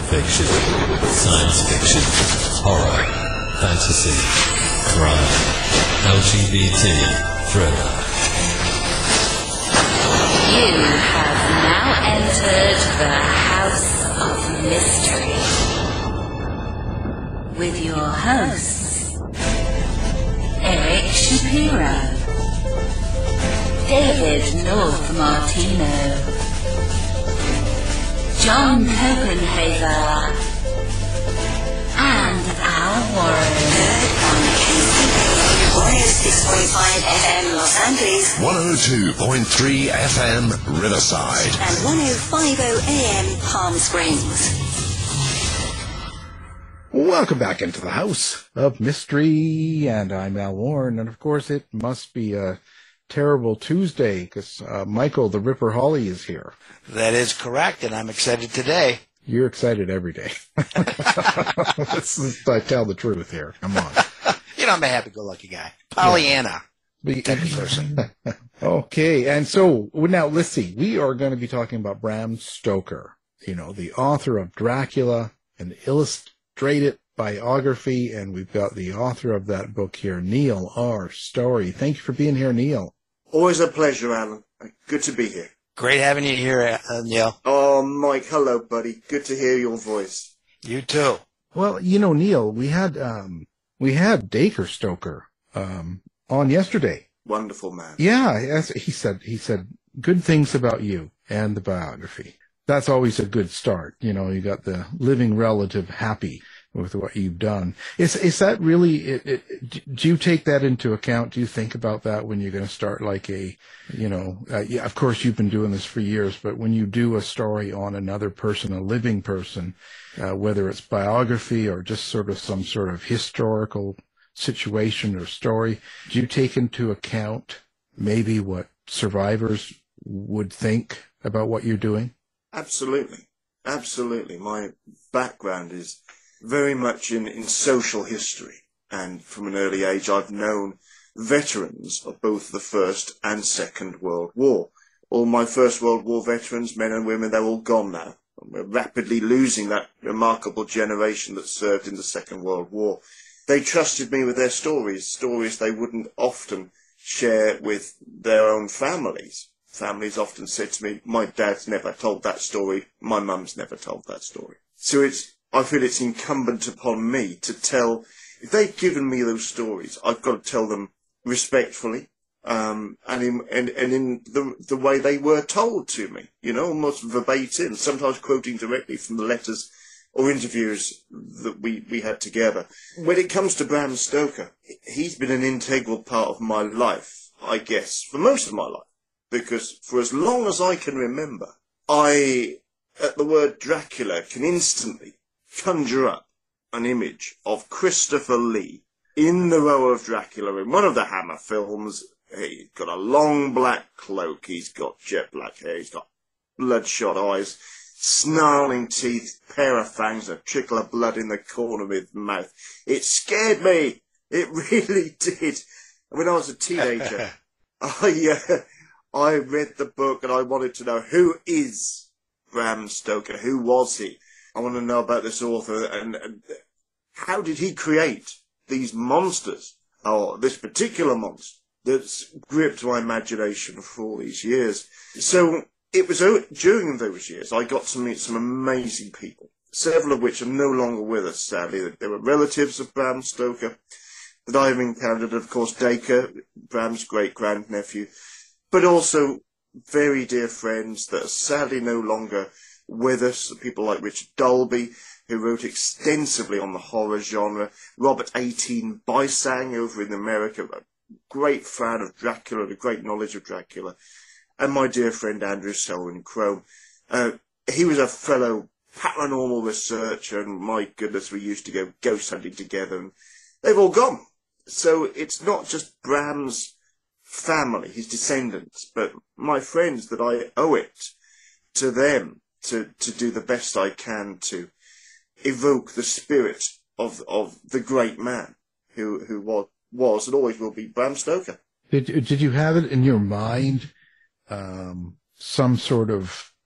fiction, science fiction, horror, fantasy, crime, LGBT, thriller. You have now entered the House of Mystery with your hosts, Eric Shapiro, David North Martino, John Copenhaver, and Al Warren. On KCBQ 106.5 FM Los Angeles, 102.3 FM Riverside, and 105.0 AM Palm Springs. Welcome back into the House of Mystery, and I'm Al Warren, and of course it must be a terrible Tuesday because Michael the Ripper Hawley is here. That is correct, and I'm excited today. You're excited every day. I tell the truth here. Come on. You know, I'm a happy-go-lucky guy. Pollyanna type of person. Okay, and so now let's see. We are going to be talking about Bram Stoker, you know, the author of Dracula, an illustrated biography, and we've got the author of that book here, Neil R. Story. Thank you for being here, Neil. Always a pleasure, Alan. Good to be here. Great having you here, Neil. Oh, Mike, hello, buddy. Good to hear your voice. You too. Well, you know, Neil, we had Dacre Stoker on yesterday. Wonderful man. Yeah, he said good things about you and the biography. That's always a good start. You know, you got the living relative happy with what you've done. Is that really, do you take that into account? Do you think about that when you're going to start like yeah, of course you've been doing this for years, but when you do a story on another person, a living person, whether it's biography or just sort of some sort of historical situation or story, do you take into account maybe what survivors would think about what you're doing? Absolutely. Absolutely. My background is very much in social history, and from an early age I've known veterans of both the First and Second World War. All my First World War veterans, men and women, they're all gone now. We're rapidly losing that remarkable generation that served in the Second World War. They trusted me with their stories they wouldn't often share with their own families. Families often said to me, my dad's never told that story, my mum's never told that story. So I feel it's incumbent upon me to tell, if they've given me those stories, I've got to tell them respectfully, and in the way they were told to me, you know, almost verbatim, sometimes quoting directly from the letters or interviews that we had together. When it comes to Bram Stoker, he's been an integral part of my life, I guess, for most of my life, because for as long as I can remember, I, at the word Dracula, can instantly conjure up an image of Christopher Lee in the role of Dracula in one of the Hammer films. He's got a long black cloak, he's got jet black hair, he's got bloodshot eyes, snarling teeth, pair of fangs, a trickle of blood in the corner of his mouth. It scared me. It really did. When I was a teenager, I read the book and I wanted to know, who is Bram Stoker? Who was he? I want to know about this author and how did he create these monsters, or this particular monster that's gripped my imagination for all these years. So it was during those years I got to meet some amazing people, several of which are no longer with us, sadly. They were relatives of Bram Stoker that I've encountered, of course, Dacre, Bram's great-grandnephew, but also very dear friends that are sadly no longer with us, people like Richard Dolby, who wrote extensively on the horror genre, Robert 18 Bysang over in America, a great fan of Dracula and a great knowledge of Dracula, and my dear friend Andrew Selwyn Crome. He was a fellow paranormal researcher, and my goodness, we used to go ghost hunting together, and they've all gone. So it's not just Bram's family, his descendants, but my friends, that I owe it to them to do the best I can to evoke the spirit of the great man who was and always will be Bram Stoker. Did you have it in your mind, some sort of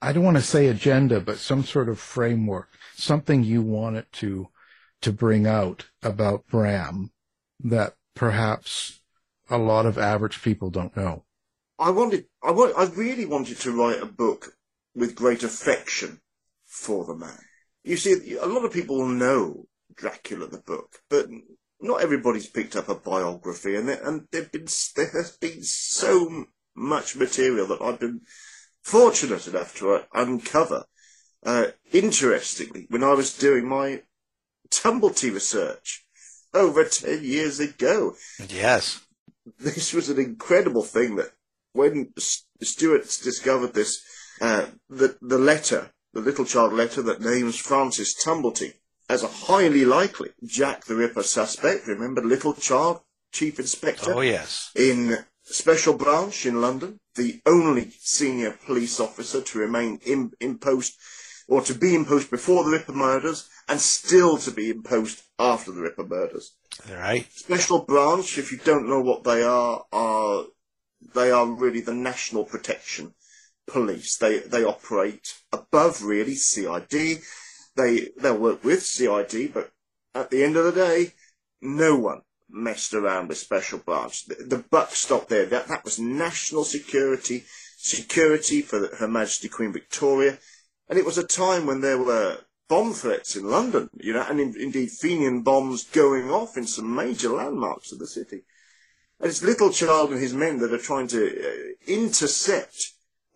I don't want to say agenda, but some sort of framework, something you want it to bring out about Bram that perhaps a lot of average people don't know? I really wanted to write a book with great affection for the man. You see, a lot of people know Dracula the book, but not everybody's picked up a biography, and there has been so much material that I've been fortunate enough to uncover. Interestingly, when I was doing my Tumblety research over 10 years ago. Yes. This was an incredible thing that when Stuart's discovered this, the letter, the little child letter that names Francis Tumblety as a highly likely Jack the Ripper suspect. Remember, little child, chief inspector? Oh, yes. In Special Branch in London, the only senior police officer to remain in post, or to be in post before the Ripper murders, and still to be in post after the Ripper murders. Right. Special Branch, if you don't know what they are really the National Protection Police. They operate above, really, CID. They'll work with CID, but at the end of the day, no one messed around with Special Branch. The buck stopped there. That was national security for Her Majesty Queen Victoria. And it was a time when there were bomb threats in London, and indeed Fenian bombs going off in some major landmarks of the city. And it's little child and his men that are trying to intercept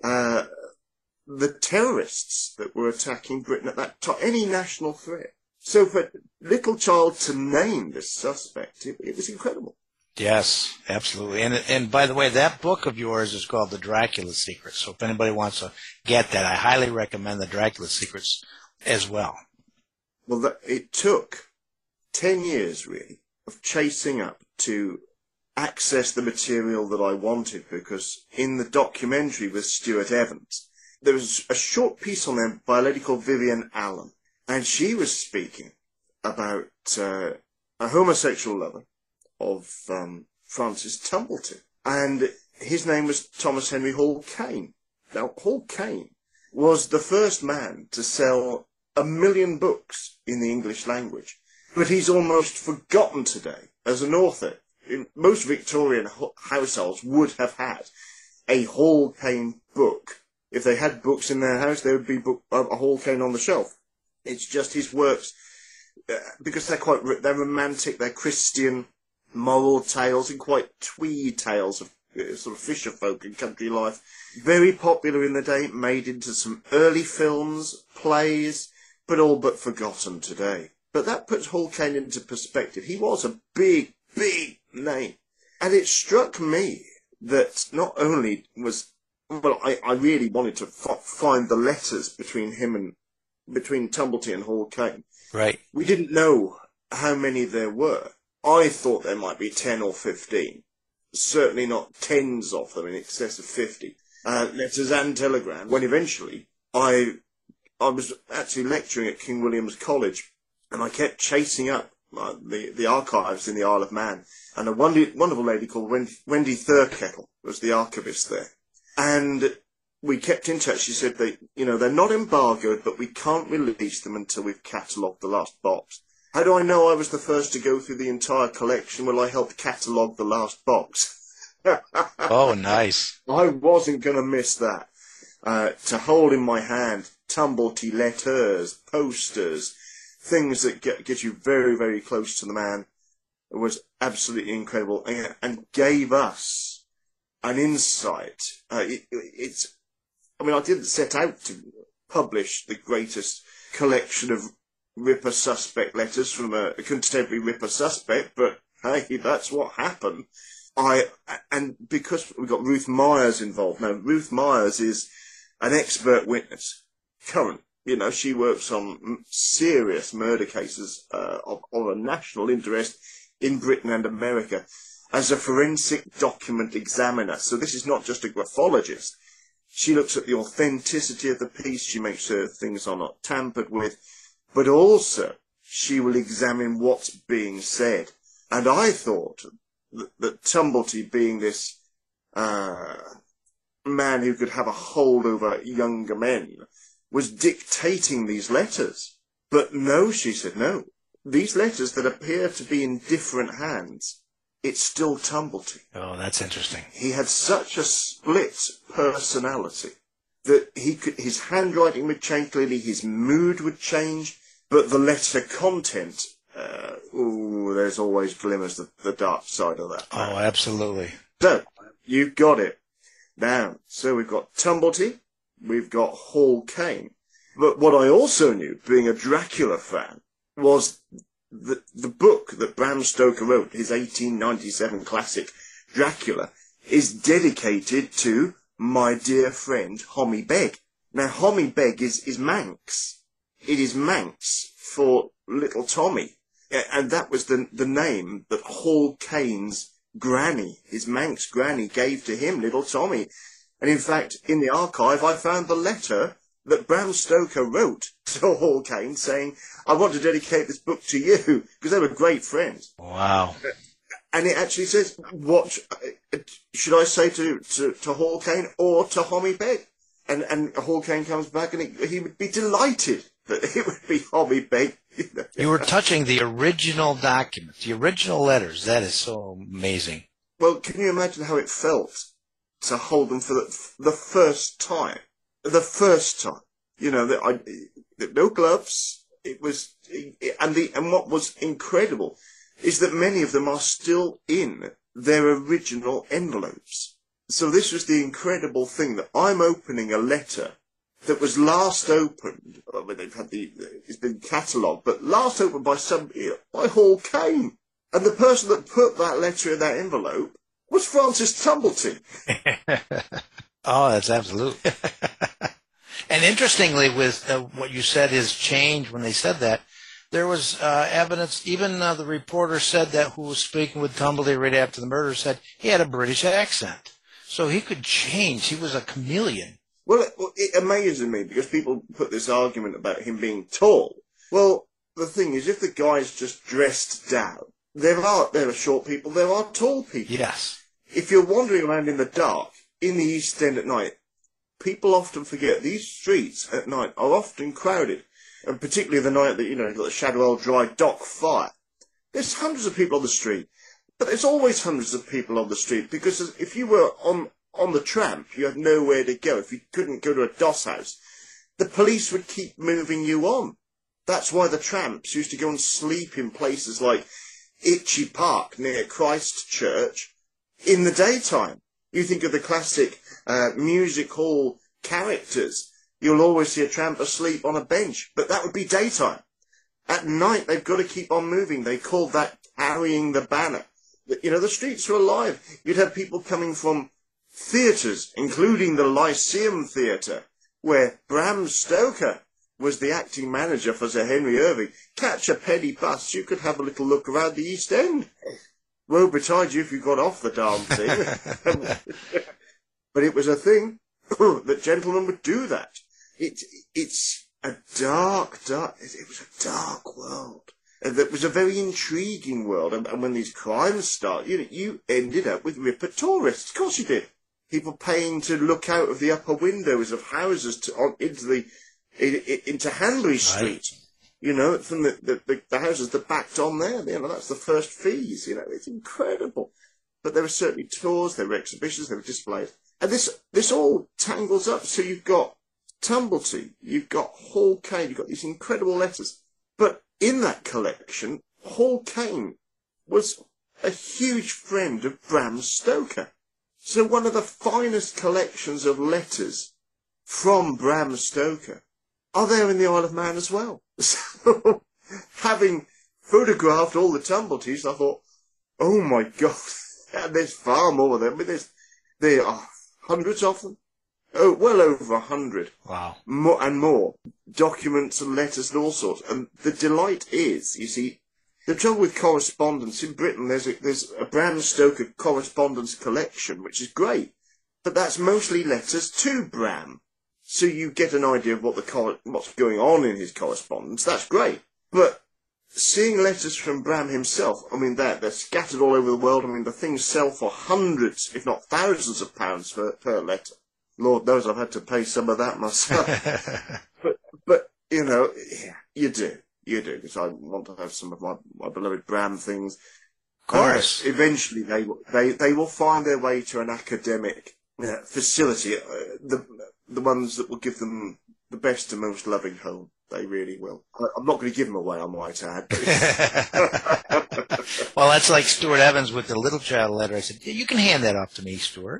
the terrorists that were attacking Britain at that time, any national threat. So for little child to name this suspect, it was incredible. Yes, absolutely. And by the way, that book of yours is called The Dracula Secrets. So if anybody wants to get that, I highly recommend The Dracula Secrets as well. Well, it took 10 years, really, of chasing up to access the material that I wanted, because in the documentary with Stuart Evans, there was a short piece on there by a lady called Vivian Allen, and she was speaking about a homosexual lover of Francis Tumblety, and his name was Thomas Henry Hall Caine. Now, Hall Caine was the first man to sell 1 million books in the English language, but he's almost forgotten today as an author. Most Victorian households would have had a Hall Caine book. If they had books in their house, there would be a Hall Caine on the shelf. It's just his works, because they're romantic, they're Christian, moral tales, and quite twee tales of sort of fisher folk and country life. Very popular in the day, made into some early films, plays, but all but forgotten today. But that puts Hall Caine into perspective. He was a big, big name. And it struck me that not only was, well, I really wanted to find the letters between Tumblety and Hall Caine. Right. We didn't know how many there were. I thought there might be 10 or 15. Certainly not tens of them, in excess of 50. Letters and telegrams. When eventually I was actually lecturing at King William's College, and I kept chasing up the archives in the Isle of Man. And a wonderful lady called Wendy Thurkettle was the archivist there. And we kept in touch. She said they're not embargoed, but we can't release them until we've catalogued the last box. How do I know I was the first to go through the entire collection? Well, I helped catalogue the last box. Oh, nice. I wasn't going to miss that. To hold in my hand Tumblety letters, posters, things that get you very, very close to the man, was absolutely incredible, and gave us an insight. I didn't set out to publish the greatest collection of Ripper suspect letters from a contemporary Ripper suspect, but hey, that's what happened. And because we got Ruth Myers involved. Now, Ruth Myers is an expert witness, current. She works on serious murder cases of a national interest in Britain and America as a forensic document examiner. So this is not just a graphologist. She looks at the authenticity of the piece. She makes sure things are not tampered with. But also, she will examine what's being said. And I thought that Tumblety, being this man who could have a hold over younger men, was dictating these letters. But no, she said, no. These letters that appear to be in different hands, it's still Tumblety. Oh, that's interesting. He had such a split personality that his handwriting would change clearly, his mood would change, but the letter content, there's always glimmers of the dark side of that. Oh, absolutely. So, you've got it. Now, so we've got Tumblety, we've got Hall Caine. But what I also knew, being a Dracula fan, was the book that Bram Stoker wrote, his 1897 classic Dracula, is dedicated to my dear friend Hommy Begg. Now, Hommy Begg is Manx. It is Manx for little Tommy. And that was the name that Hall Caine's granny, his Manx granny, gave to him, little Tommy. And in fact, in the archive, I found the letter that Bram Stoker wrote to Hall Caine saying, I want to dedicate this book to you, because they were great friends. Wow. And it actually says, what should I say to Hall Caine or to Hommy Begg? And Hall Caine comes back and he would be delighted that it would be Hommy Begg. You were touching the original documents, the original letters. That is so amazing. Well, can you imagine how it felt to hold them for the first time? The first time. You know, no gloves. It was, and what was incredible is that many of them are still in their original envelopes. So this was the incredible thing, that I'm opening a letter that was last opened, it's been catalogued, but last opened by by Hall Caine. And the person that put that letter in that envelope was Francis Tumblety. Oh, that's absolute. And interestingly, with what you said has changed when they said that, there was evidence, even the reporter said that who was speaking with Tumblety right after the murder said he had a British accent. So he could change. He was a chameleon. Well, it amazes me because people put this argument about him being tall. Well, the thing is, if the guy's just dressed down, there are short people, there are tall people. Yes. If you're wandering around in the dark, in the East End at night, people often forget these streets at night are often crowded. And particularly the night that, you've got the Shadwell Dry Dock fire. There's hundreds of people on the street. But there's always hundreds of people on the street, because if you were on the tramp, you had nowhere to go. If you couldn't go to a doss house, the police would keep moving you on. That's why the tramps used to go and sleep in places like Itchy Park near Christchurch in the daytime. You think of the classic music hall characters. You'll always see a tramp asleep on a bench, but that would be daytime. At night, they've got to keep on moving. They called that carrying the banner. The streets were alive. You'd have people coming from theatres, including the Lyceum Theatre, where Bram Stoker was the acting manager for Sir Henry Irving. Catch a penny bus, you could have a little look around the East End. Woe betide you if you got off the darn thing. But it was a thing that gentlemen would do that. It's a dark, it was a dark world. That was a very intriguing world. And when these crimes start, you ended up with Ripper tourists. Of course you did. People paying to look out of the upper windows of houses into Hanbury Street. Right. From the houses that backed on there. That's the first fees. It's incredible. But there were certainly tours, there were exhibitions, there were displays. And this all tangles up. So you've got Tumblety, you've got Hall Caine, you've got these incredible letters. But in that collection, Hall Caine was a huge friend of Bram Stoker. So one of the finest collections of letters from Bram Stoker are there in the Isle of Man as well. So, having photographed all the Tumbletys, I thought, oh my God, there's far more of them. There are hundreds of them. Oh, well over 100. Wow. More. Documents and letters and all sorts. And the delight is, you see, the trouble with correspondence in Britain, there's a Bram Stoker correspondence collection, which is great. But that's mostly letters to Bram. So you get an idea of what's going on in his correspondence. That's great. But seeing letters from Bram himself, they're scattered all over the world. The things sell for hundreds, if not thousands of pounds per letter. Lord knows I've had to pay some of that myself. but you know, you do, because I want to have some of my beloved Bram things. Of course. Eventually, they will find their way to an academic facility, the ones that will give them the best and most loving home. They really will. I'm not going to give them away, I might add. Well, that's like Stuart Evans with the little child letter. I said, you can hand that off to me, Stuart.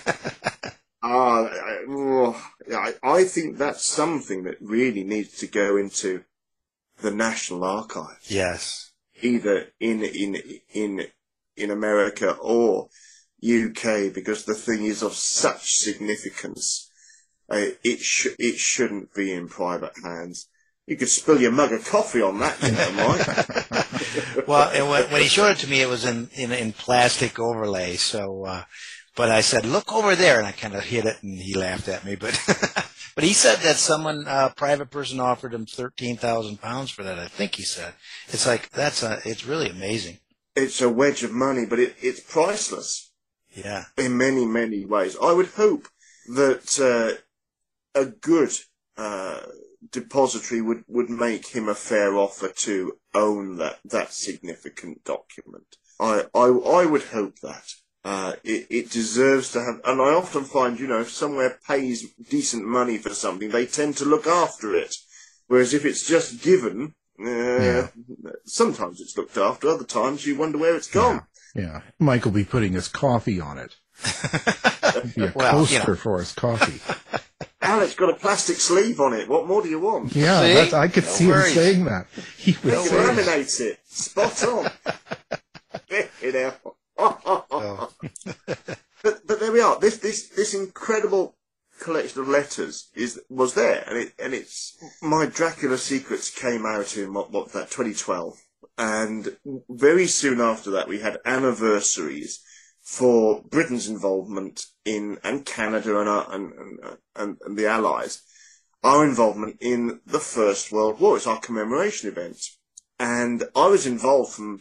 I think that's something that really needs to go into the National Archives. Yes. Either in America or UK, because the thing is of such significance. It shouldn't be in private hands. You could spill your mug of coffee on that, you know, Mike. Well, and when he showed it to me, it was in plastic overlay. So, but I said, "Look over there," and I kind of hit it, and he laughed at me. But but he said that someone, private person, offered him £13,000 for that. I think he said it's like it's really amazing. It's a wedge of money, but it's priceless. Yeah, in many, many ways. I would hope that a good depository would make him a fair offer to own that significant document. I would hope that. It deserves to have, and I often find, you know, if somewhere pays decent money for something, they tend to look after it. Whereas if it's just given, sometimes it's looked after, other times you wonder where it's gone. Yeah. Mike will be putting his coffee on it. Be a Well, coaster for his coffee. Al, it's got a plastic sleeve on it. What more do you want? Yeah, See? I could No see worries. him saying that. He would It say, laminates it. Spot on. You know. Oh. But there we are. This incredible collection of letters was there, and it's my Dracula Secrets came out in what 2012, and very soon after that we had anniversaries for Britain's involvement and Canada and the Allies, our involvement in the First World War. It's our commemoration event, and I was involved from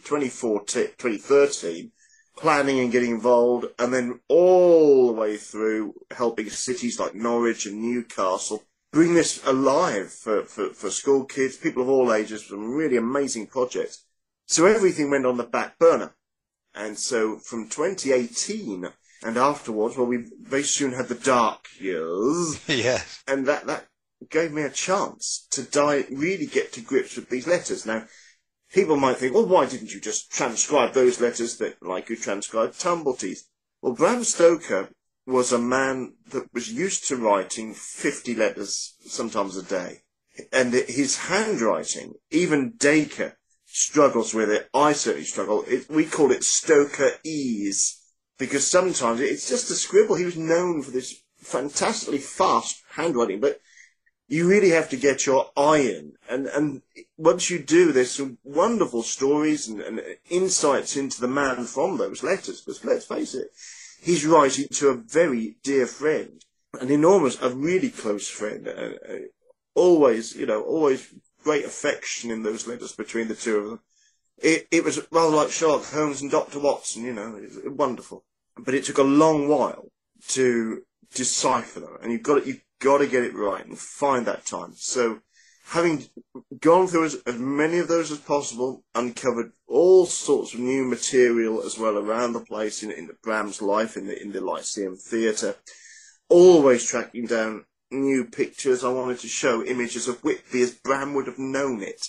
2013. Planning and getting involved, and then all the way through helping cities like Norwich and Newcastle bring this alive for school kids, people of all ages, some really amazing projects. So everything went on the back burner. And so from 2018 and afterwards, well, we very soon had the dark years. Yes. And that gave me a chance to really get to grips with these letters. Now, people might think, well, why didn't you just transcribe those letters like you transcribed Tumbleteeth? Well, Bram Stoker was a man that was used to writing 50 letters, sometimes a day. And his handwriting, even Dacre struggles with it. I certainly struggle. We call it Stoker-ese, because sometimes it's just a scribble. He was known for this fantastically fast handwriting, but you really have to get your eye in. And once you do, there's some wonderful stories and insights into the man from those letters. Because let's face it, he's writing to a very dear friend, a really close friend. Always great affection in those letters between the two of them. It was rather like Sherlock Holmes and Dr. Watson, you know, it was wonderful. But it took a long while to decipher them, and you've got to get it right and find that time. So, having gone through as many of those as possible, uncovered all sorts of new material as well around the place in Bram's life, in the Lyceum Theatre, always tracking down new pictures. I wanted to show images of Whitby as Bram would have known it.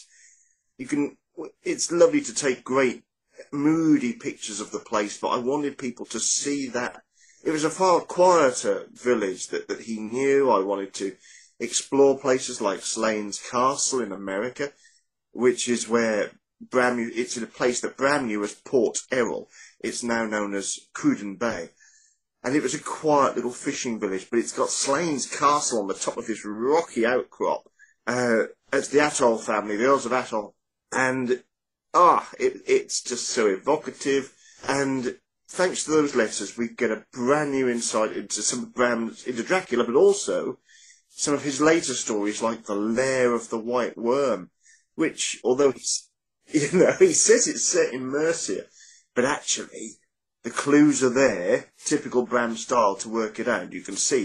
It's lovely to take great, moody pictures of the place, but I wanted people to see that it was a far quieter village that he knew. I wanted to explore places like Slains Castle in America, which is where it's in a place that Bram knew as Port Errol. It's now known as Cruden Bay. And it was a quiet little fishing village, but it's got Slains Castle on the top of this rocky outcrop. It's the Atholl family, the Earls of Atholl. And, it's just so evocative. And thanks to those letters, we get a brand new insight into Dracula, but also some of his later stories, like The Lair of the White Worm, which, although he says it's set in Mercia, but actually the clues are there, typical Bram style, to work it out. You can see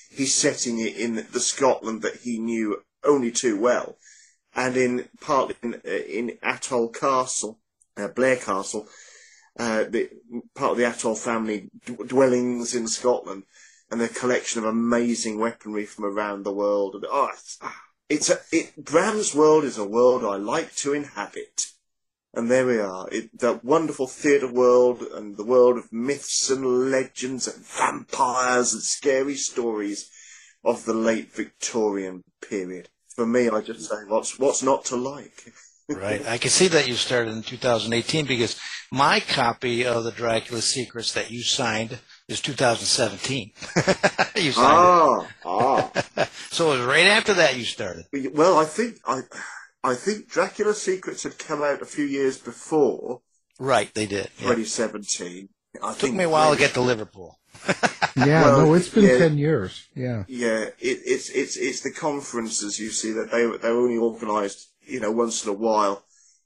he's setting it in the Scotland that he knew only too well, and partly in Atholl Castle, Blair Castle, part of the Atholl family dwellings in Scotland, and their collection of amazing weaponry from around the world. And Bram's world is a world I like to inhabit. And there we are, that wonderful theatre world and the world of myths and legends and vampires and scary stories of the late Victorian period. For me, I just say, what's not to like? Right. I can see that you started in 2018 because my copy of the Dracula Secrets that you signed is 2017. You signed it. So it was right after that you started. Well, I think Dracula Secrets had come out a few years before. Right, they did. 2017. It took me a while to get to Liverpool. It's been 10 years. Yeah. Yeah, it's the conferences, you see, that they're only organised, once in a while.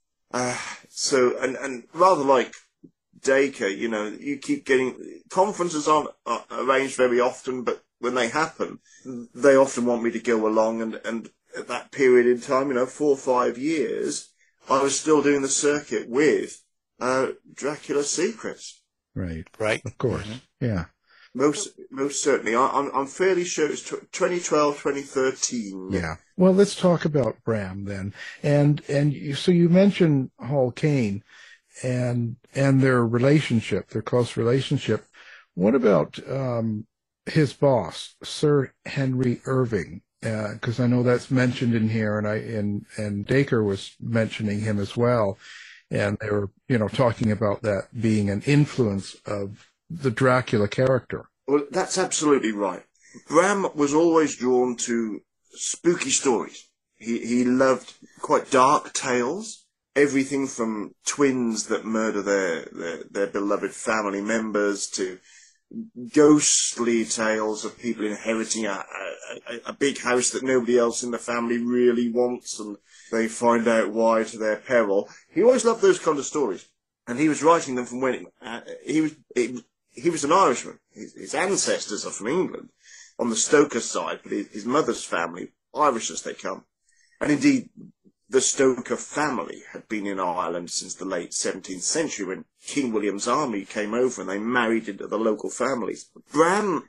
So, and rather like Dacre, you keep getting, conferences aren't arranged very often, but when they happen, they often want me to go along, and at that period in time, 4 or 5 years, I was still doing the circuit with Dracula Secrets. Right. Of course. Mm-hmm. Yeah. Most certainly. I'm fairly sure it's 2012, 2013. Yeah. Well, let's talk about Bram then. So you mentioned Hall Caine and their relationship, their close relationship. What about his boss, Sir Henry Irving? Because I know that's mentioned in here, and Dacre was mentioning him as well, and they were talking about that being an influence of the Dracula character. Well, that's absolutely right. Bram was always drawn to spooky stories. He loved quite dark tales, everything from twins that murder their beloved family members to ghostly tales of people inheriting a big house that nobody else in the family really wants, and they find out why to their peril. He always loved those kind of stories, and he was writing them from when he was an Irishman. His ancestors are from England on the Stoker side, but his mother's family, Irish as they come. And indeed, the Stoker family had been in Ireland since the late 17th century when King William's army came over and they married into the local families. Bram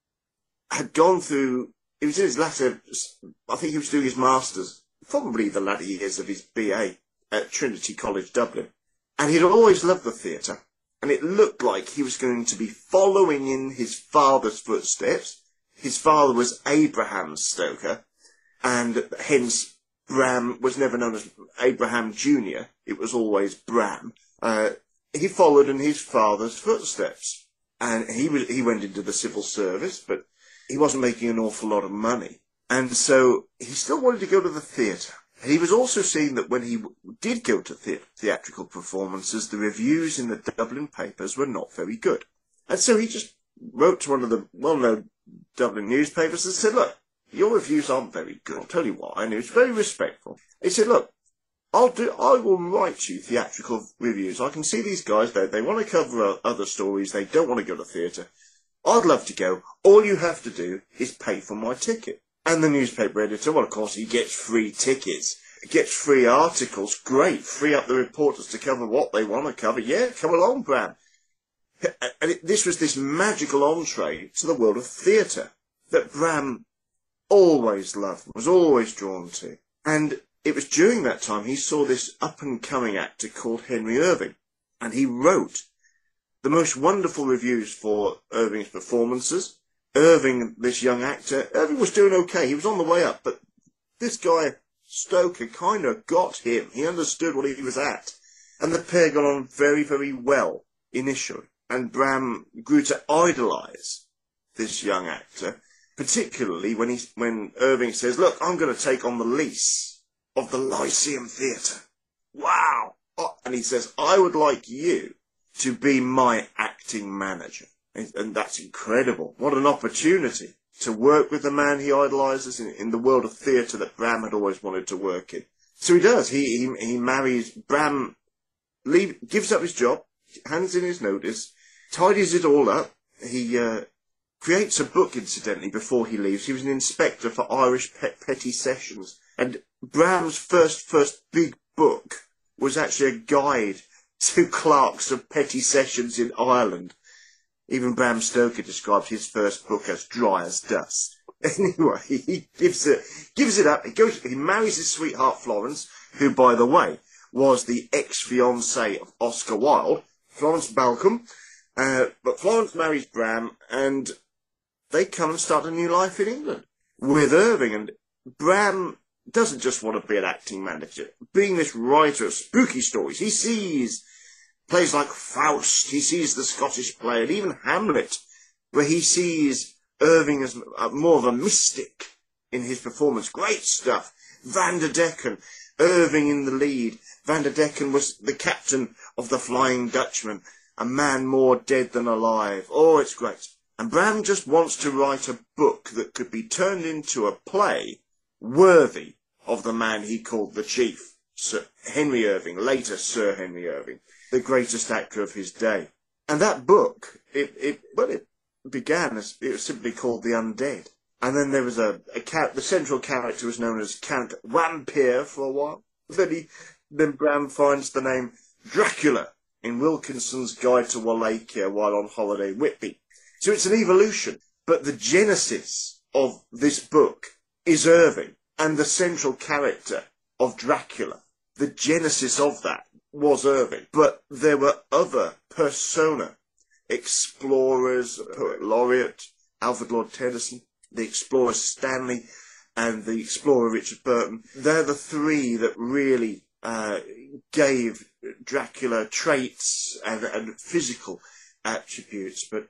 had gone through, it was in his latter, I think he was doing his master's, probably the latter years of his BA at Trinity College, Dublin. And he'd always loved the theatre. And it looked like he was going to be following in his father's footsteps. His father was Abraham Stoker, and hence Bram was never known as Abraham Jr. It was always Bram. He followed in his father's footsteps, and he went into the civil service, but he wasn't making an awful lot of money. And so he still wanted to go to the theatre. He was also seeing that when he did go to theatrical performances, the reviews in the Dublin papers were not very good. And so he just wrote to one of the well-known Dublin newspapers and said, look, your reviews aren't very good. I'll tell you why. And he was very respectful. He said, look, I will write you theatrical reviews. I can see these guys, they want to cover other stories. They don't want to go to theatre. I'd love to go. All you have to do is pay for my ticket. And the newspaper editor, well, of course, he gets free tickets, gets free articles. Great. Free up the reporters to cover what they want to cover. Yeah, come along, Bram. And this was this magical entree to the world of theatre that Bram always loved, was always drawn to. And it was during that time he saw this up-and-coming actor called Henry Irving. And he wrote the most wonderful reviews for Irving's performances. Irving, this young actor, Irving was doing okay. He was on the way up, but this guy, Stoker, kind of got him. He understood what he was at. And the pair got on very, very well initially. And Bram grew to idolise this young actor, particularly when Irving says, look, I'm going to take on the lease of the Lyceum Theatre. Wow! And he says, I would like you to be my acting manager. And that's incredible. What an opportunity to work with the man he idolises in the world of theatre that Bram had always wanted to work in. So he does. He marries Bram, gives up his job, hands in his notice, tidies it all up. He creates a book, incidentally, before he leaves. He was an inspector for Irish petty sessions. And Bram's first big book was actually a guide to clerks of petty sessions in Ireland. Even Bram Stoker described his first book as dry as dust. Anyway, he gives it up. He marries his sweetheart Florence, who, by the way, was the ex-fiancée of Oscar Wilde, Florence Balcombe. But Florence marries Bram, and they come and start a new life in England with Irving. And Bram doesn't just want to be an acting manager. Being this writer of spooky stories, he sees plays like Faust, he sees the Scottish play, and even Hamlet, where he sees Irving as more of a mystic in his performance. Great stuff. Van der Decken, Irving in the lead. Van der Decken was the captain of the Flying Dutchman, a man more dead than alive. Oh, it's great. And Bram just wants to write a book that could be turned into a play worthy of the man he called the Chief, Sir Henry Irving, later Sir Henry Irving, the greatest actor of his day. And that book, it began as, it was simply called The Undead. And then there was the central character was known as Count Wampyr for a while. Then Bram finds the name Dracula in Wilkinson's Guide to Wallachia while on holiday in Whitby. So it's an evolution. But the genesis of this book is Irving, and the central character of Dracula. The genesis of that was Irving. But there were other persona, explorers, poet laureate, Alfred Lord Tennyson, the explorer Stanley, and the explorer Richard Burton. They're the three that really gave Dracula traits and physical attributes. But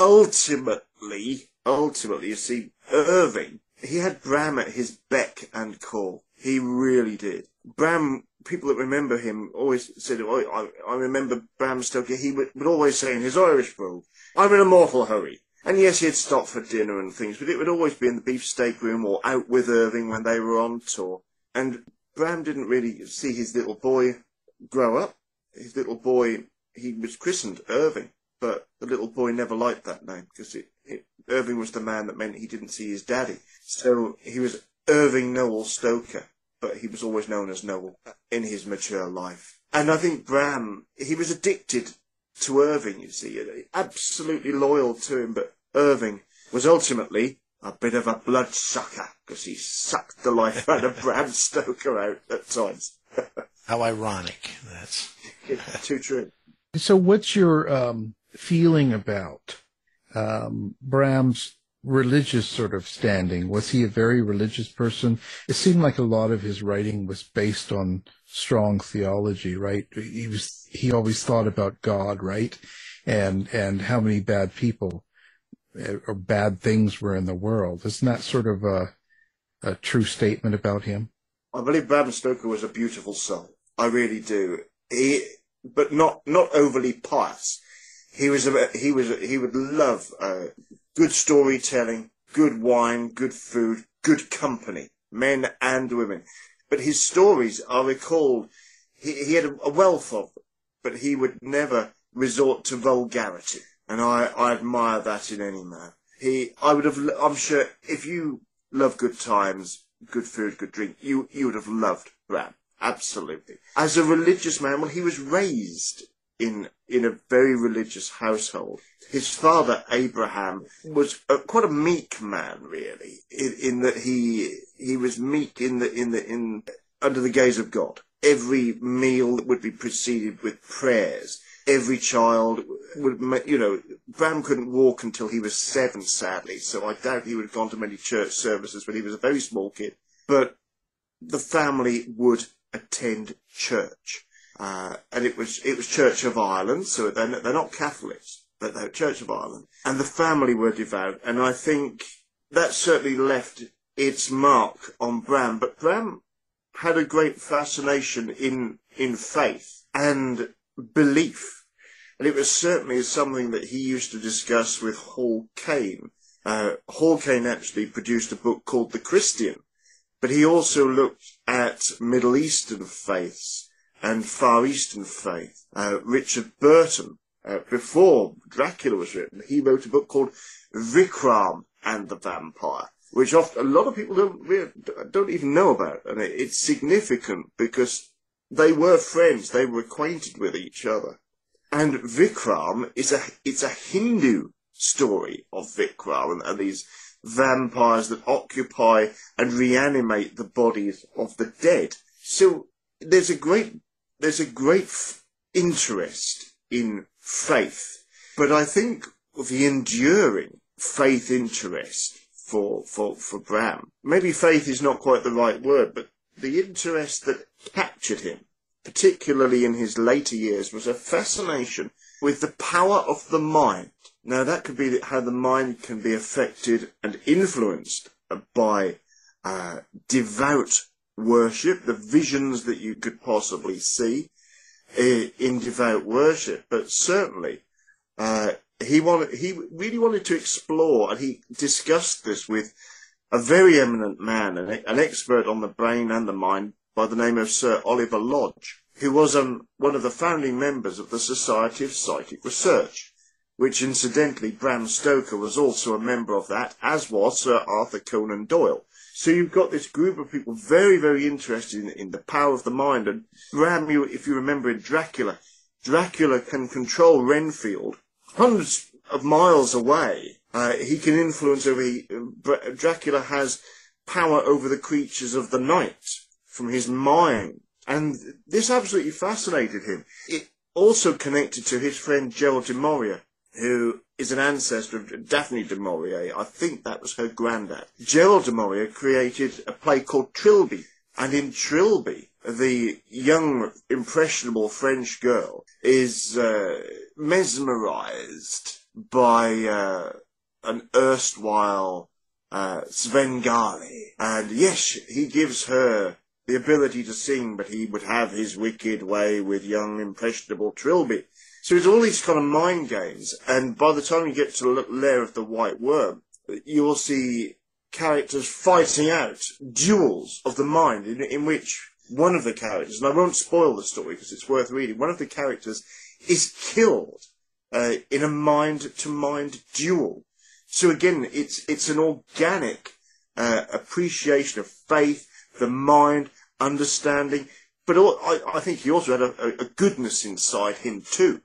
ultimately, you see, Irving, he had Bram at his beck and call. He really did. Bram, people that remember him always said, I remember Bram Stoker, he would always say in his Irish brogue, I'm in a mortal hurry. And yes, he'd stop for dinner and things, but it would always be in the beefsteak room or out with Irving when they were on tour. And Bram didn't really see his little boy grow up. His little boy, he was christened Irving, but the little boy never liked that name because Irving was the man that meant he didn't see his daddy. So he was Irving Noel Stoker, but he was always known as Noel in his mature life. And I think Bram, he was addicted to Irving, you see, absolutely loyal to him, but Irving was ultimately a bit of a bloodsucker because he sucked the life out of Bram Stoker out at times. How ironic. That's too true. So what's your feeling about Bram's religious sort of standing? Was he a very religious person? It seemed like a lot of his writing was based on strong theology, right? He always thought about God, right? And how many bad people or bad things were in the world. Isn't that sort of a true statement about him? I believe Bram Stoker was a beautiful soul. I really do. But not overly pious. He would love good storytelling, good wine, good food, good company, men and women. But his stories are recalled. He had a wealth of them, but he would never resort to vulgarity. And I admire that in any man. I'm sure if you love good times, good food, good drink, you would have loved Bram. Absolutely. As a religious man, well, he was raised in a very religious household. His father, Abraham, was quite a meek man, really, in that he was meek under the gaze of God. Every meal would be preceded with prayers. Every child would, Bram couldn't walk until he was 7, sadly, so I doubt he would have gone to many church services when he was a very small kid. But the family would attend church. And it was Church of Ireland, so they're not Catholics, but they're Church of Ireland. And the family were devout, and I think that certainly left its mark on Bram. But Bram had a great fascination in faith and belief. And it was certainly something that he used to discuss with Hall Caine. Hall Caine actually produced a book called The Christian, but he also looked at Middle Eastern faiths and Far Eastern faith. Richard Burton before Dracula was written, he wrote a book called Vikram and the Vampire, which a lot of people don't even know about. And it's significant because they were friends, they were acquainted with each other. And Vikram it's a Hindu story of Vikram and these vampires that occupy and reanimate the bodies of the dead. So there's a great interest in faith, but I think the enduring faith interest for Bram, maybe faith is not quite the right word, but the interest that captured him, particularly in his later years, was a fascination with the power of the mind. Now, that could be how the mind can be affected and influenced by devout worship, the visions that you could possibly see in devout worship. But certainly, he really wanted to explore, and he discussed this with a very eminent man, an expert on the brain and the mind, by the name of Sir Oliver Lodge, who was one of the founding members of the Society of Psychic Research, which incidentally Bram Stoker was also a member of that, as was Sir Arthur Conan Doyle. So you've got this group of people very, very interested in the power of the mind. And Bram, if you remember in Dracula, Dracula can control Renfield hundreds of miles away. He can influence Dracula has power over the creatures of the night from his mind. And this absolutely fascinated him. It also connected to his friend Gerald de Maurier, who is an ancestor of Daphne du Maurier. I think that was her granddad. Gerald de Maurier created a play called Trilby. And in Trilby, the young, impressionable French girl is mesmerized by an erstwhile Svengali. And yes, he gives her the ability to sing, but he would have his wicked way with young, impressionable Trilby. So it's all these kind of mind games, and by the time you get to the lair of the White Worm, you will see characters fighting out duels of the mind in which one of the characters, and I won't spoil the story because it's worth reading, one of the characters is killed in a mind-to-mind duel. So again, it's an organic appreciation of faith, the mind, understanding, but I think he also had a goodness inside him too.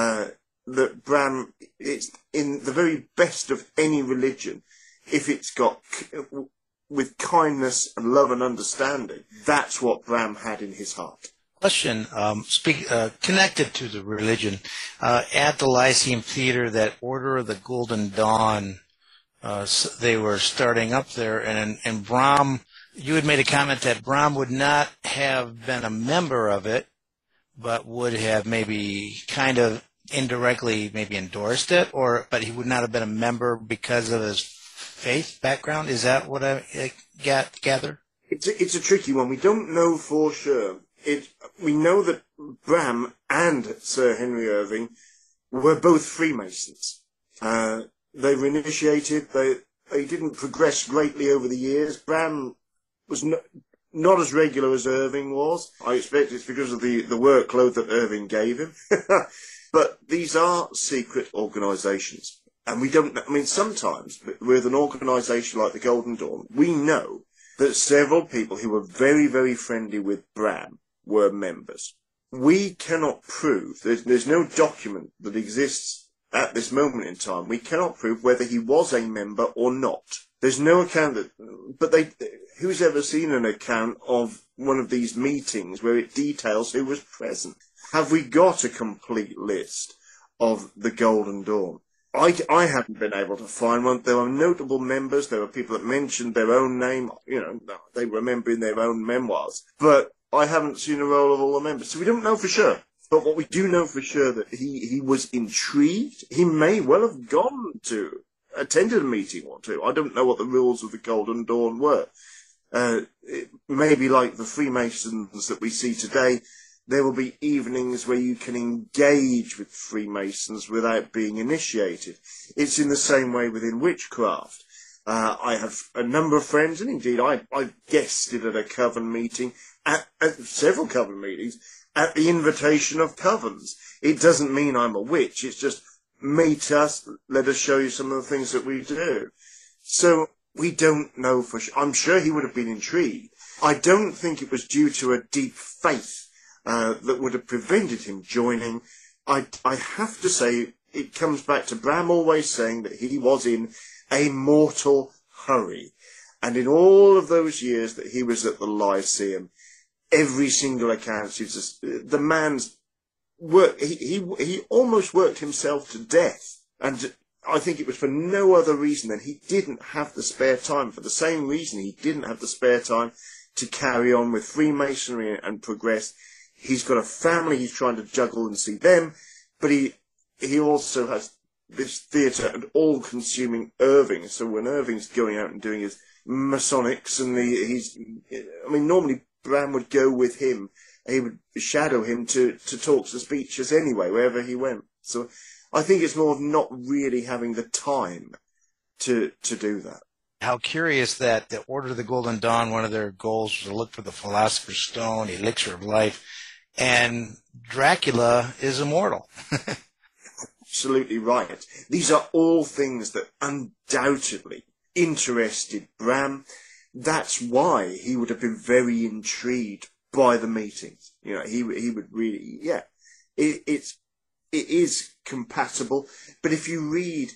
That Bram, it's in the very best of any religion, if it's got with kindness and love and understanding, that's what Bram had in his heart. Question, connected to the religion, at the Lyceum Theater, that Order of the Golden Dawn, they were starting up there, and Bram, you had made a comment that Bram would not have been a member of it, but would have maybe kind of indirectly maybe endorsed it, but he would not have been a member because of his faith background. Is that what I gather? It's a tricky one. We don't know for sure. We know that Bram and Sir Henry Irving were both Freemasons. They were initiated. They didn't progress greatly over the years. Bram was not as regular as Irving was. I expect it's because of the workload that Irving gave him. But these are secret organisations. And we don't, I mean, sometimes with an organisation like the Golden Dawn, we know that several people who were very, very friendly with Bram were members. We cannot prove, there's no document that exists at this moment in time. We cannot prove whether he was a member or not. There's no account but who's ever seen an account of one of these meetings where it details who was present? Have we got a complete list of the Golden Dawn? I haven't been able to find one. There are notable members. There are people that mentioned their own name. They remember in their own memoirs. But I haven't seen a roll of all the members. So we don't know for sure. But what we do know for sure that he was intrigued. He may well have attended a meeting or two. I don't know what the rules of the Golden Dawn were. It may be like the Freemasons that we see today. There will be evenings where you can engage with Freemasons without being initiated. It's in the same way within witchcraft. I have a number of friends, and indeed I guested at a coven meeting, at several coven meetings at the invitation of covens. It doesn't mean I'm a witch. It's just meet us, let us show you some of the things that we do. So we don't know for sure. I'm sure he would have been intrigued. I don't think it was due to a deep faith that would have prevented him joining. I have to say, it comes back to Bram always saying that he was in a mortal hurry. And in all of those years that he was at the Lyceum, every single account, the man's work, he almost worked himself to death. And I think it was for no other reason than he didn't have the spare time. For the same reason he didn't have the spare time to carry on with Freemasonry and progress. He's got a family he's trying to juggle and see them, but he also has this theatre and all-consuming Irving. So when Irving's going out and doing his Masonics and normally Bram would go with him. He would shadow him to talks and speeches anyway, wherever he went. So I think it's more of not really having the time to do that. How curious that the Order of the Golden Dawn, one of their goals was to look for the Philosopher's Stone, the elixir of life, and Dracula is immortal. Absolutely right. These are all things that undoubtedly interested Bram. That's why he would have been very intrigued by the meetings. You know, he would really, it is compatible. But if you read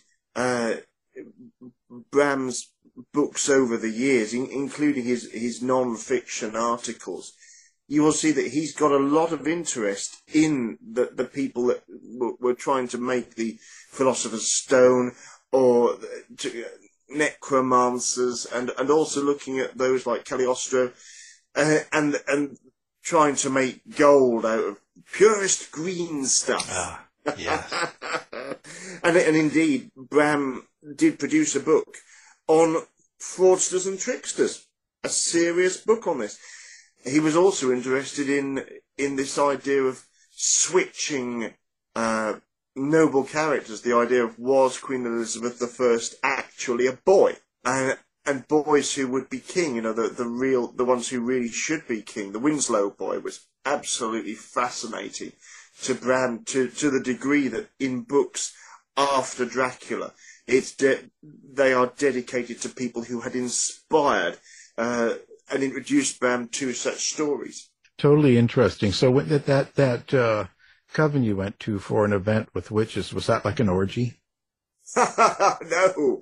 Bram's books over the years, including his non-fiction articles, you will see that he's got a lot of interest in the people that were trying to make the Philosopher's Stone or necromancers, and also looking at those like Cagliostro, and trying to make gold out of purest green stuff. Yeah. and indeed, Bram did produce a book on fraudsters and tricksters, a serious book on this. He was also interested in this idea of switching noble characters, the idea of, was Queen Elizabeth I actually a boy? And boys who would be king, the ones who really should be king. The Winslow boy was absolutely fascinating to Bram, to the degree that in books after Dracula, they are dedicated to people who had inspired and introduced Bram to such stories. Totally interesting. So when that coven you went to for an event with witches, was that like an orgy? No.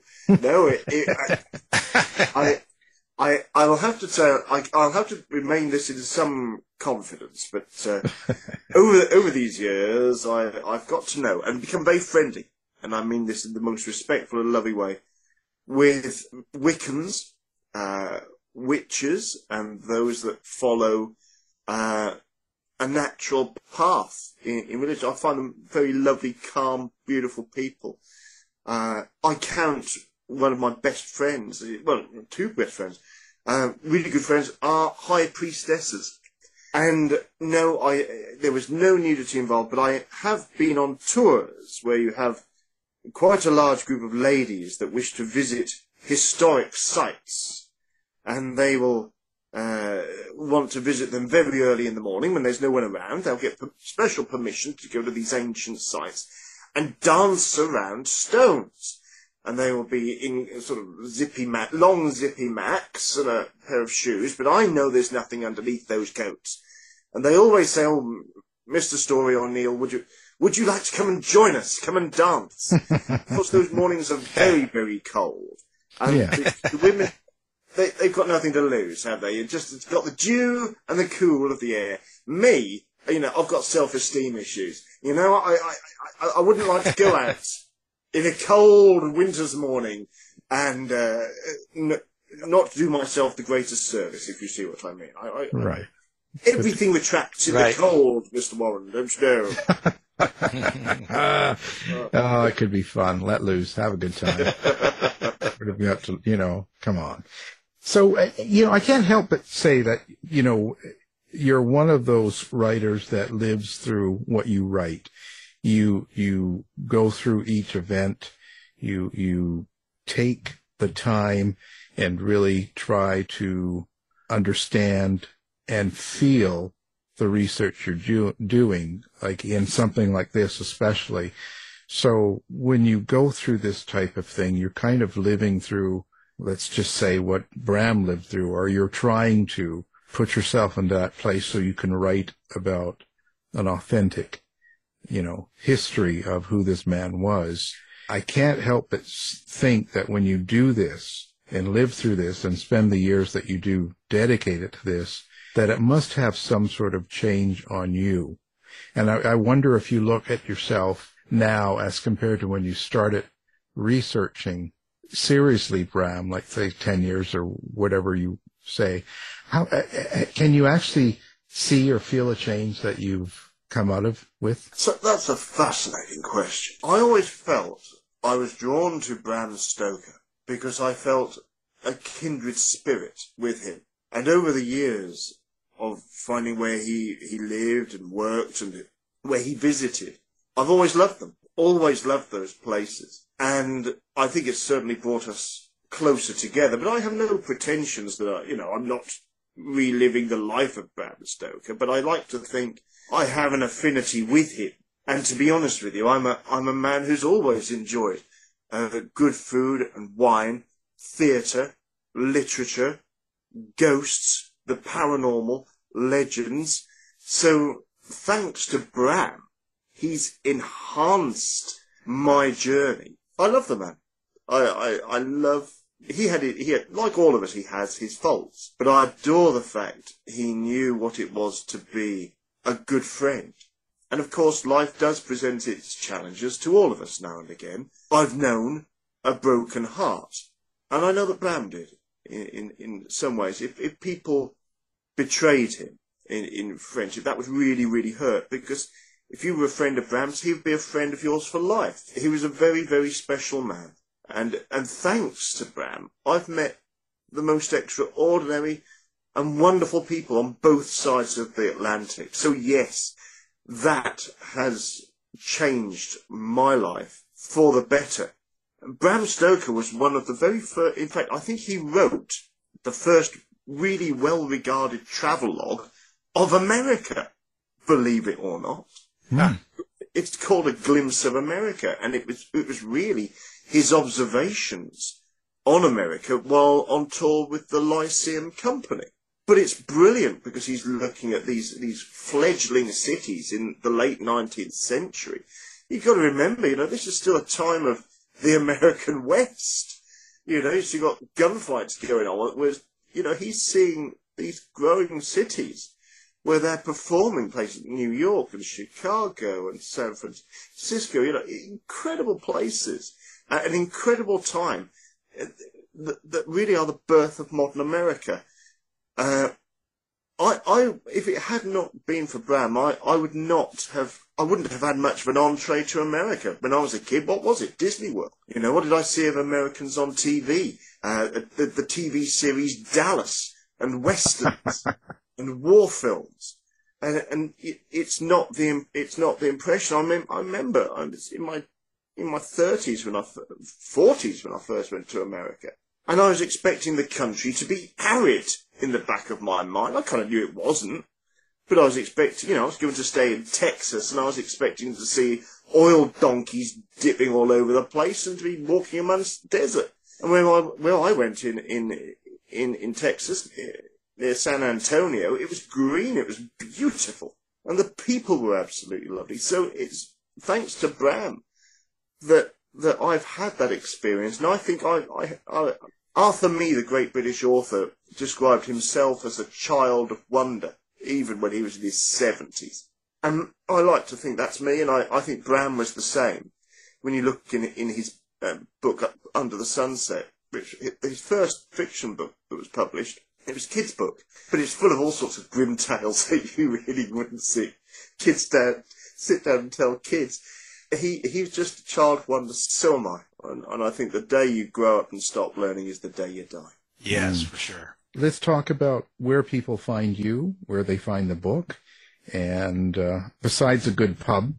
I'll have to tell. I'll have to remain this in some confidence. But over these years, I've got to know and become very friendly, and I mean this in the most respectful and loving way, with Wiccans, witches, and those that follow a natural path in religion. I find them very lovely, calm, beautiful people. I count one of my best friends, well, two best friends, really good friends, are high priestesses. And no, there was no nudity involved, but I have been on tours where you have quite a large group of ladies that wish to visit historic sites, and they will want to visit them very early in the morning when there's no one around. They'll get special permission to go to these ancient sites and dance around stones. And they will be in sort of long zippy macks and a pair of shoes, but I know there's nothing underneath those coats. And they always say, "Oh, Mr. Story O'Neill, would you like to come and join us? Come and dance?" Of course, those mornings are very, very cold. And the women, they've got nothing to lose, have they? It's got the dew and the cool of the air. Me, I've got self-esteem issues. I wouldn't like to go out in a cold winter's morning and not do myself the greatest service, if you see what I mean. Right. Everything retracts in the cold, Mr. Warren, don't you know? Oh, it could be fun. Let loose. Have a good time. We've got to, come on. So, I can't help but say that, you're one of those writers that lives through what you write. You go through each event. You take the time and really try to understand and feel the research you're doing, like in something like this especially. So when you go through this type of thing, you're kind of living through, let's just say, what Bram lived through, or you're trying to put yourself in that place so you can write about an authentic, history of who this man was. I can't help but think that when you do this and live through this and spend the years that you do dedicated to this, that it must have some sort of change on you. And I wonder if you look at yourself now as compared to when you started researching seriously, Bram, like say 10 years or whatever you say, how can you actually see or feel a change that you've come out of with? So that's a fascinating question. I always felt I was drawn to Bram Stoker because I felt a kindred spirit with him. And over the years of finding where he lived and worked and where he visited, I've always loved them, always loved those places. And I think it's certainly brought us closer together. But I have no pretensions that, I'm not reliving the life of Bram Stoker, but I like to think I have an affinity with him. And to be honest with you, I'm a man who's always enjoyed good food and wine, theatre, literature, ghosts, the paranormal, legends. So thanks to Bram, he's enhanced my journey. I love the man. I love, he had, like all of us, he has his faults, but I adore the fact he knew what it was to be a good friend. And of course, life does present its challenges to all of us now and again. I've known a broken heart, and I know that Bram did in some ways. If people betrayed him in friendship, that would really, really hurt, because if you were a friend of Bram's, he would be a friend of yours for life. He was a very, very special man. And thanks to Bram, I've met the most extraordinary and wonderful people on both sides of the Atlantic. So yes, that has changed my life for the better. Bram Stoker was one of the very first, in fact, I think he wrote the first really well-regarded travelogue of America, believe it or not. It's called A Glimpse of America, and it was really his observations on America while on tour with the Lyceum Company. But it's brilliant because he's looking at these fledgling cities in the late 19th century. You've got to remember, this is still a time of the American West. So you've got gunfights going on, whereas, he's seeing these growing cities where they're performing, places New York and Chicago and San Francisco, incredible places at an incredible time that really are the birth of modern America. If it had not been for Bram, I wouldn't have had much of an entree to America. When I was a kid, what was it? Disney World. What did I see of Americans on TV? The TV series Dallas and Westerns and war films. And it's not the impression. I remember I was in my 30s 40s when I first went to America. And I was expecting the country to be arid in the back of my mind. I kind of knew it wasn't. But I was expecting, I was going to stay in Texas, and I was expecting to see oil donkeys dipping all over the place and to be walking amongst desert. And where I went in Texas, near San Antonio, it was green, it was beautiful. And the people were absolutely lovely. So it's thanks to Bram that I've had that experience. And I think Arthur Mee, the great British author, described himself as a child of wonder, even when he was in his 70s. And I like to think that's me, and I think Bram was the same. When you look in his book, Under the Sunset, which his first fiction book that was published, it was a kid's book, but it's full of all sorts of grim tales that you really wouldn't see kids sit down and tell kids. He was just a child wonder, so am I. And I think the day you grow up and stop learning is the day you die. Yes, for sure. Let's talk about where people find you, where they find the book, and besides a good pub.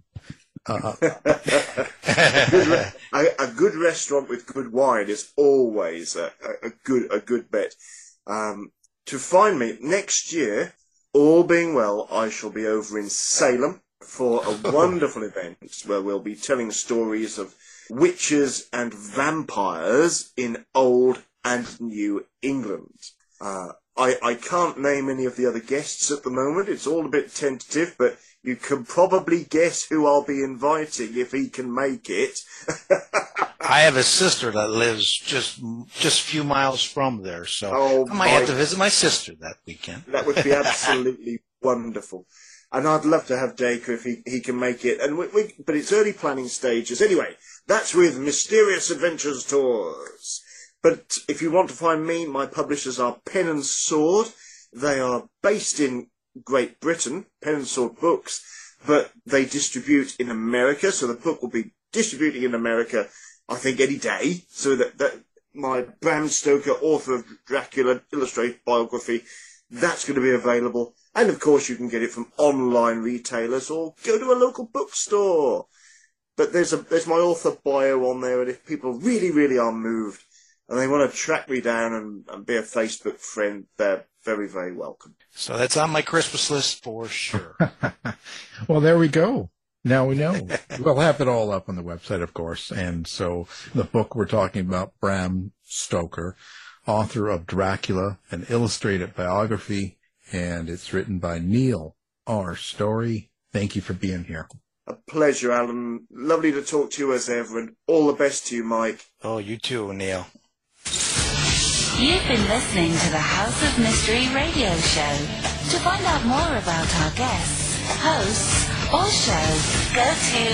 A good restaurant with good wine is always a good bet. To find me next year, all being well, I shall be over in Salem for a wonderful event where we'll be telling stories of witches and vampires in old and new England. I can't name any of the other guests at the moment. It's all a bit tentative, but you can probably guess who I'll be inviting if he can make it. I have a sister that lives just a few miles from there, so I might have to visit my sister that weekend. That would be absolutely wonderful. And I'd love to have Dacre if he can make it. And but it's early planning stages. Anyway, that's with Mysterious Adventures Tours. But if you want to find me, my publishers are Pen and Sword. They are based in Great Britain, Pen and Sword Books, but they distribute in America. So the book will be distributing in America, I think, any day. So that my Bram Stoker, author of Dracula illustrated biography, that's going to be available. And of course, you can get it from online retailers or go to a local bookstore. But there's my author bio on there, and if people really, really are moved and they want to track me down and be a Facebook friend, they're very, very welcome. So that's on my Christmas list for sure. Well, there we go. Now we know. We'll have it all up on the website, of course. And so the book we're talking about, Bram Stoker, author of Dracula, an illustrated biography, and it's written by Neil R. Story. Thank you for being here. A pleasure, Alan. Lovely to talk to you as ever, and all the best to you, Mike. Oh, you too, Neil. You've been listening to the House of Mystery radio show. To find out more about our guests, hosts, or shows, go to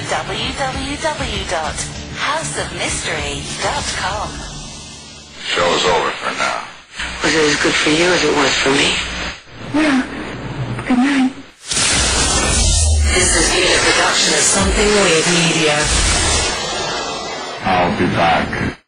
www.houseofmystery.com. Show's over for now. Was it as good for you as it was for me? Yeah. Good night. This has been a production of Something Weird Media. I'll be back.